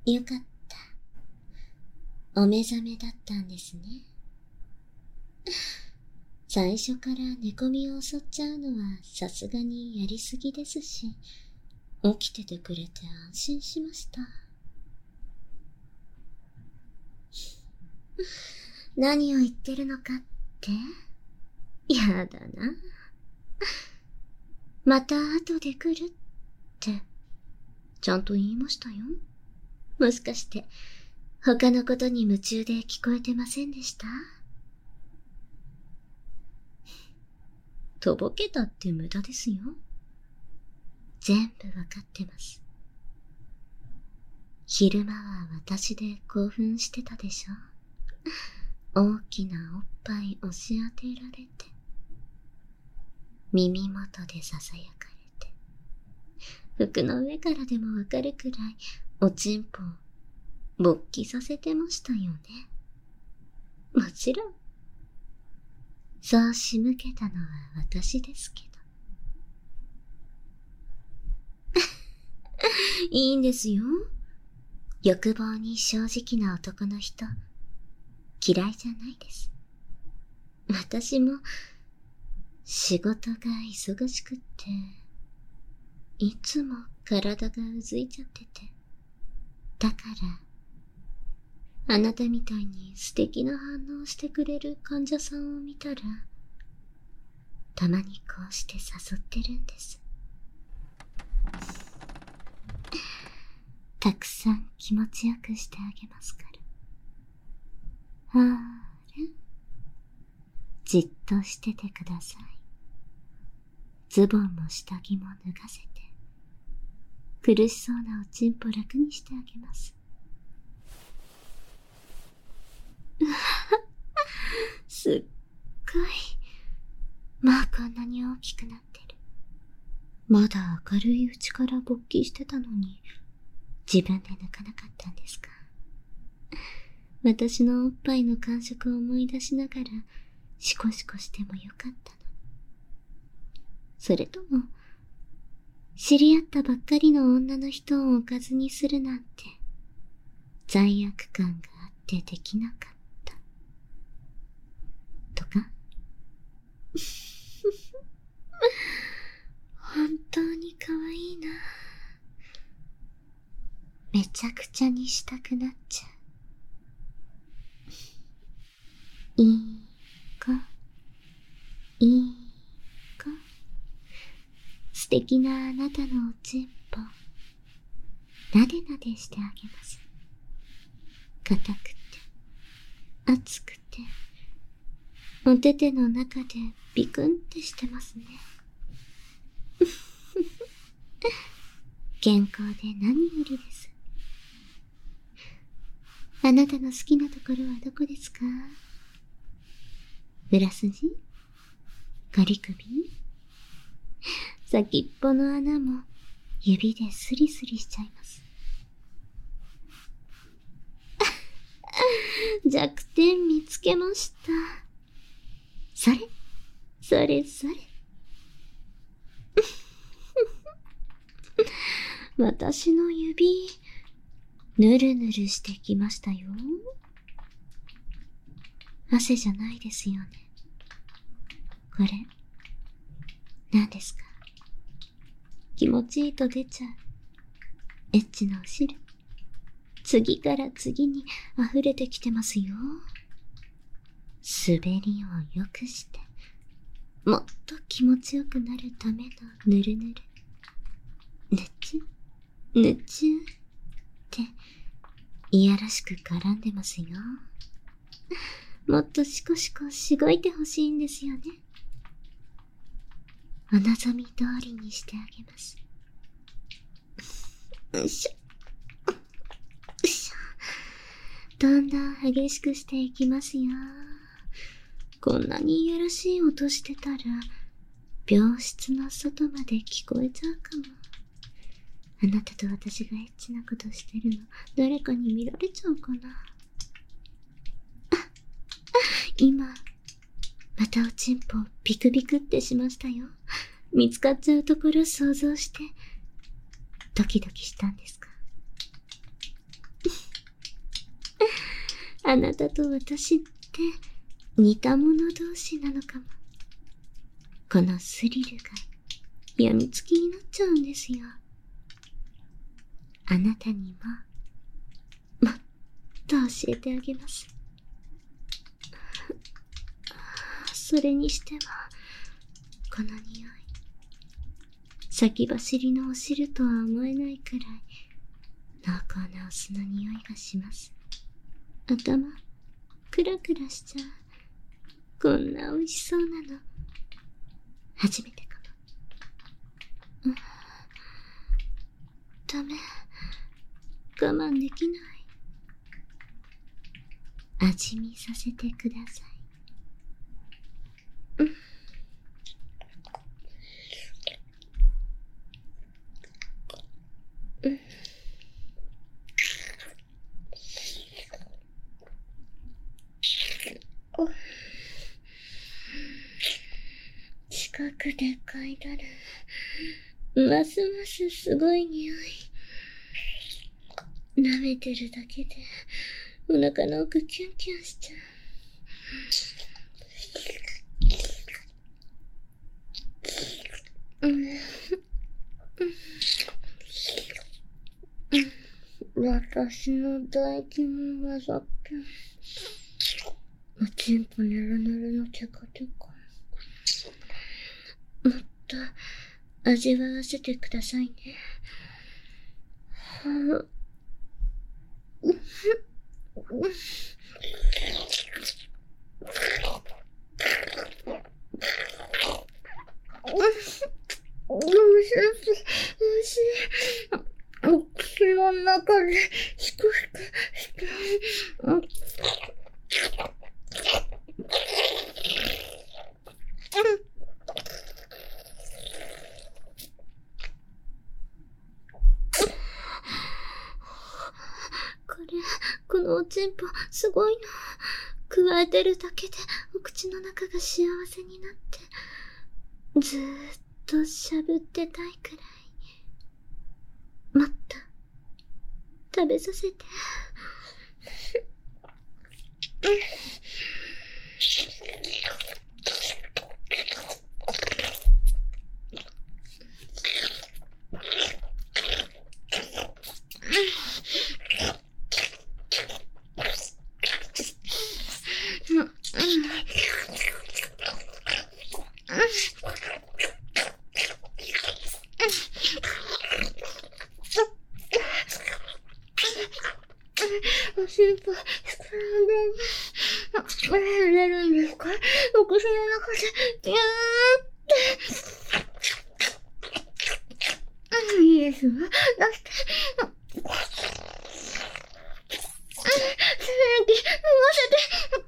よかった。お目覚めだったんですね。最初から寝込みを襲っちゃうのはさすがにやりすぎですし、起きててくれて安心しました。何を言ってるのかって？やだな。また後で来るって、ちゃんと言いましたよ。もしかして、他のことに夢中で聞こえてませんでした？とぼけたって無駄ですよ。全部わかってます。昼間は私で興奮してたでしょ。大きなおっぱい押し当てられて、耳元で囁かれて、服の上からでもわかるくらいおちんぽを勃起させてましたよね。もちろん、そう仕向けたのは私ですけど。いいんですよ。欲望に正直な男の人、嫌いじゃないです。私も、仕事が忙しくって、いつも体がうずいちゃってて。だから、あなたみたいに素敵な反応してくれる患者さんを見たら、たまにこうして誘ってるんです。たくさん気持ちよくしてあげますから。あれ？じっとしててください。ズボンも下着も脱がせて、苦しそうなおちんぽ楽にしてあげます。すっごい。まあこんなに大きくなってる。まだ明るいうちから勃起してたのに、自分で抜かなかったんですか？私のおっぱいの感触を思い出しながら、シコシコしてもよかったの。それとも、知り合ったばっかりの女の人をおかずにするなんて、罪悪感があってできなかった。とか本当に可愛いな。めちゃくちゃにしたくなっちゃう。いい子、いい子。素敵なあなたのおちんぽ、なでなでしてあげます。硬くて、熱くて、お手手の中でビクンってしてますね。健康で何よりです。あなたの好きなところはどこですか？裏筋？仮首？先っぽの穴も指でスリスリしちゃいます。弱点見つけました。それ、それそれ。私の指、ぬるぬるしてきましたよ。汗じゃないですよね。これ、何ですか？気持ちいいと出ちゃう。エッチなお汁。次から次に溢れてきてますよ。滑りを良くして、もっと気持ちよくなるためのぬるぬる。ぬちゅ、ぬちゅって、いやらしく絡んでますよ。もっとシコシコしごいてほしいんですよね。お望み通りにしてあげます。よいしょ。よいしょ。どんどん激しくしていきますよ。こんなにいやらしい音してたら、病室の外まで聞こえちゃうかも。あなたと私がエッチなことしてるの、誰かに見られちゃうかな。今、またおちんぽビクビクってしましたよ。見つかっちゃうところ想像して、ドキドキしたんですか？ あなたと私って似た者同士なのかも。このスリルが病みつきになっちゃうんですよ。あなたにも、もっと教えてあげます。それにしても、この匂い。先走りのお汁とは思えないくらい、濃厚なお酢の匂いがします。頭、クラクラしちゃう。こんな美味しそうなの、初めてかも。ダメ。我慢できない。味見させてください。近くで嗅いだら、ますますすごい匂い。舐めてるだけで、お腹の奥キュンキュンしちゃう。私の唾液も混ざって、おちんぽぬるぬるのテカテカ。もっと味わわせてくださいね。おいしい。口の中でひくひくして。このおちんぽ、すごいの。加えてるだけで、お口の中が幸せになって、ずーっとしゃぶってたいくらい。もっと、食べさせて。おしっぽ、膨らんで出るんですか？お口の中で、ギューって。いいですわ。出して。飲ませて。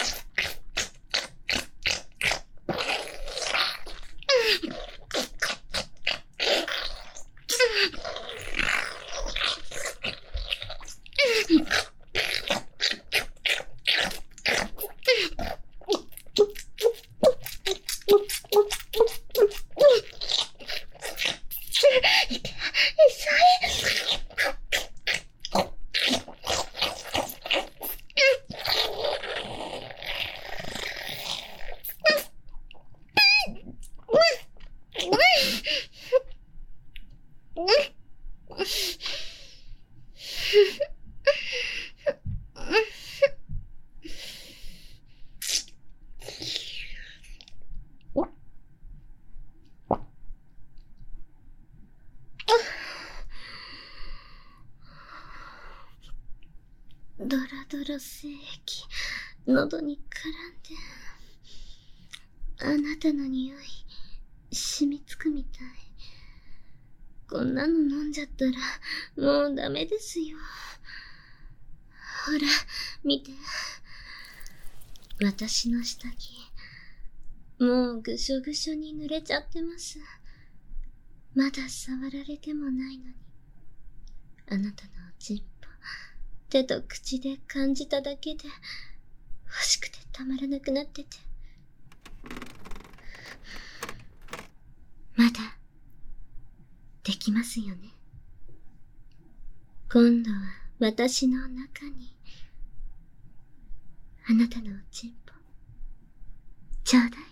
ドラドラ精液、喉に絡んで、あなたの匂い、染みつくみたい。こんなの飲んじゃったら、もうダメですよ。ほら、見て。私の下着、もうぐしょぐしょに濡れちゃってます。まだ触られてもないのに。あなたのおちんぽ、手と口で感じただけで、欲しくてたまらなくなってて。まだ、できますよね。今度は私の中に、 あなたのおちんぽ。ちょうだい。